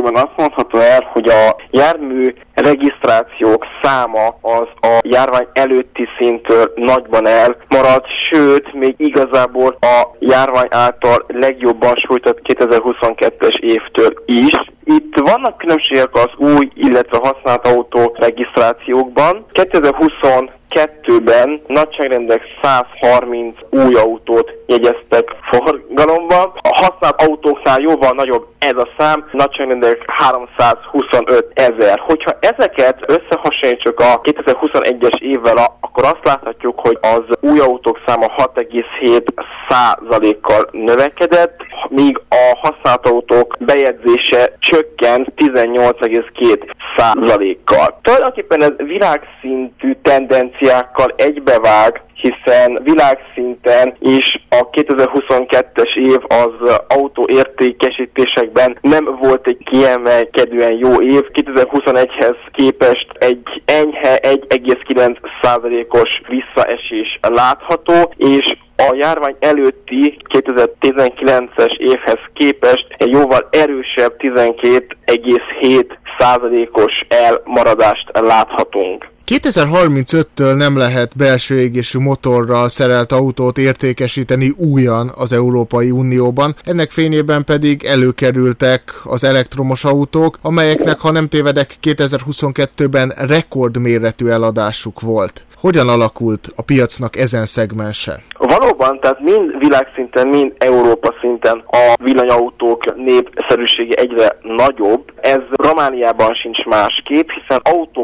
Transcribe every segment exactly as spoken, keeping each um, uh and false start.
összességében azt mondható el, hogy a jármű regisztrációk száma az a járvány előtti szinttől nagyban elmaradt, sőt, még igazából a járvány által legjobban sújtott kétezer-huszonkettes évtől is. Itt vannak különbségek az új, illetve használt autó regisztrációkban. kétezer-huszonkettőben nagyságrendek száz harminc új autót jegyeztek forgalomba. A használt autóknál jóval nagyobb ez a szám, nagyságrendek háromszázhuszonöt ezer. Hogyha ezeket összehasonlítsuk a kétezer-huszonegyes évvel, akkor azt láthatjuk, hogy az új autók száma hat egész hét százalékkal növekedett, míg a használt autók bejegyzése csökkent tizennyolc egész két százalékkal. Tulajdonképpen ez világszintű tendenciákkal egybevág, hiszen világszinten is a kétezer-huszonkettes év az autóértékesítésekben nem volt egy kiemelkedően jó év. kétezer-huszonegyhez képest egy enyhe egy egész kilenc százalékos visszaesés látható, és a járvány előtti kétezer-tizenkilences évhez képest egy jóval erősebb tizenkét egész hét százalékos elmaradást láthatunk. kétezer-harmincöttől nem lehet belső égésű motorral szerelt autót értékesíteni újan az Európai Unióban, ennek fényében pedig előkerültek az elektromos autók, amelyeknek, ha nem tévedek, kétezer-huszonkettőben rekordméretű eladásuk volt. Hogyan alakult a piacnak ezen szegmense? Valóban, tehát mind világszinten, mind Európa szinten a villanyautók népszerűsége egyre nagyobb. Ez Romániában sincs másképp, hiszen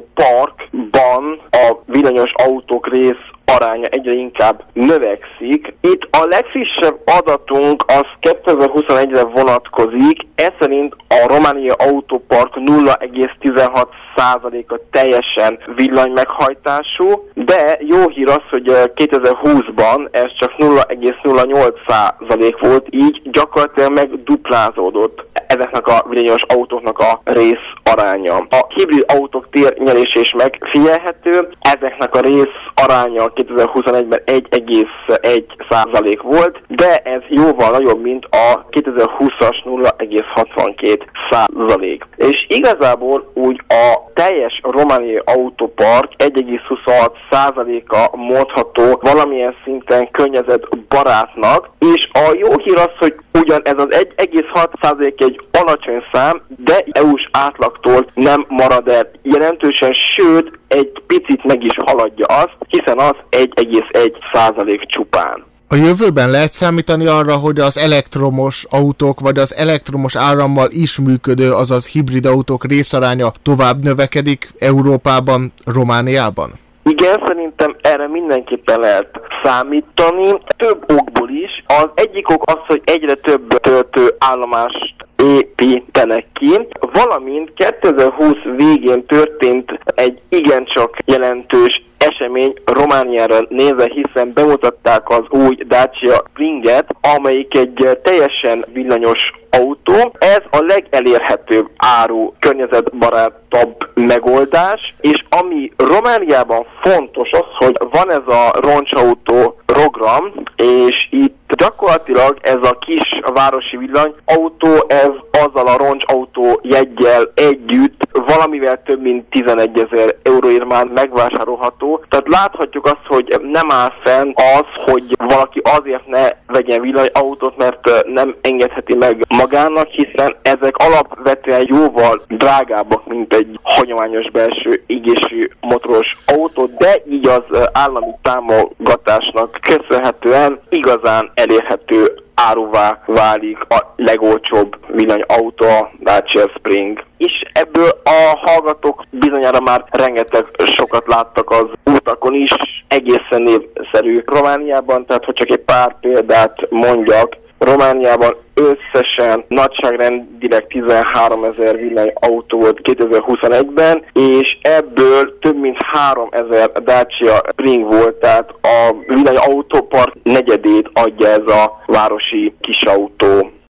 autóparkban a villanyos autók rész aránya egyre inkább növekszik. Itt a legfrissebb adatunk az kétezer-huszonegyre vonatkozik, ez szerint a romániai autópark nulla egész tizenhat százaléka teljesen villany meghajtású, de jó hír az, hogy kétezer-húszban ez csak nulla egész nulla nyolc százalék volt, így gyakorlatilag megduplázódott ezeknek a villanyos autóknak a rész aránya. A hibrid autók térnyerése is megfigyelhető, ezeknek a rész aránya kétezer-huszonegyben egy egész egy százalék volt, de ez jóval nagyobb, mint a kétezer-húszas nulla egész hatvankét százalék. És igazából úgy a teljes romániai autópark egy egész huszonhat százaléka mondható valamilyen szinten környezetbarátnak, és a jó hír az, hogy ugyan ez az egy egész hat százalék egy alacsony szám, de é u-s átlagtól nem marad el jelentősen, sőt egy picit meg is haladja azt, hiszen az egy egész egy százalék csupán. A jövőben lehet számítani arra, hogy az elektromos autók vagy az elektromos árammal is működő, azaz hibrid autók részaránya tovább növekedik Európában, Romániában? Igen, szerintem erre mindenképpen lehet számítani, több okból is. Az egyik ok az, hogy egyre több töltő állomást építenek ki, valamint kétezer-húsz végén történt egy igencsak jelentős esemény Romániára nézve, hiszen bemutatták az új Dacia Springet, amelyik egy teljesen villanyos autó. Ez a legelérhetőbb áru, környezetbarátabb megoldás, és ami Romániában fontos az, hogy van ez a roncsautó program, és itt gyakorlatilag ez a kis városi villanyautó, ez azzal a roncsautó jeggyel együtt valamivel több mint tizenegyezer euróért már megvásárolható. Tehát láthatjuk azt, hogy nem áll fenn az, hogy valaki azért ne vegyen villanyautót, mert nem engedheti meg magának, hiszen ezek alapvetően jóval drágábbak, mint egy hagyományos belső égésű motoros autó, de így az állami támogatásnak köszönhetően igazán elérhető áruvá válik a legolcsóbb villanyautó, a Dacia Spring. És ebből a hallgatók bizonyára már rengeteg sokat láttak az utakon is, egészen népszerű Romániában, tehát hogy csak egy pár példát mondjak, Romániában összesen nagyságrendileg tizenháromezer villanyautó volt kétezer-huszonegyben, és ebből több mint háromezer Dacia Spring volt, tehát a villanyautópark negyedét adja ez a városi kisautó.